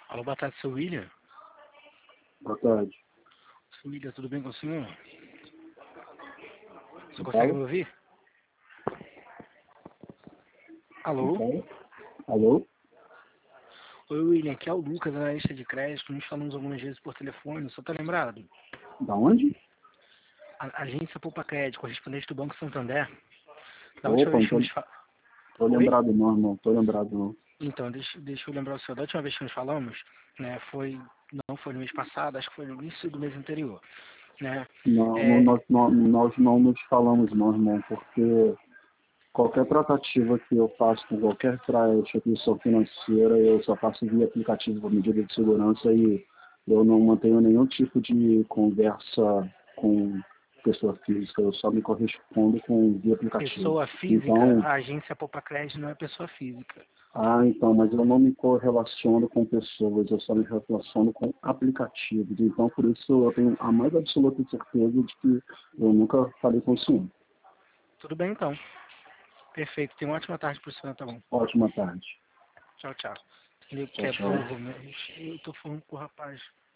Alô, boa tarde, seu William. Boa tarde. Seu William, tudo bem com o senhor? Você Quem consegue fala? me ouvir? Quem Alô? fala? Alô? Oi, William, aqui é o Lucas, analista de crédito. Nos falamos algumas vezes por telefone, só tá lembrado? Da onde? A agência Poupa Crédito, correspondente do Banco Santander. Da última Opa, vez não que nos fa... tô Oi? lembrado não, irmão. Tô lembrado não. Então, deixa eu lembrar o senhor. Da última vez que nos falamos, né, não foi no mês passado, acho que foi no início do mês anterior, né? Não, É, nós não nos falamos não, irmão, porque qualquer tratativa que eu faço com qualquer instituição financeira, eu só faço via aplicativo por medida de segurança e eu não mantenho nenhum tipo de conversa com pessoa física, eu só me correspondo com via aplicativo. pessoa física, Então, a agência Poupa Crédito não é pessoa física. então, mas eu não me correlaciono com pessoas, eu só me relaciono com aplicativos. Então, por isso, eu tenho a mais absoluta certeza de que eu nunca falei com o senhor. Tudo bem, então. Perfeito. Tenha uma ótima tarde pro senhor, tá bom? Ótima tarde. Tchau, tchau. Ele Tchau, que é tchau. burro, mas eu tô falando com o rapaz.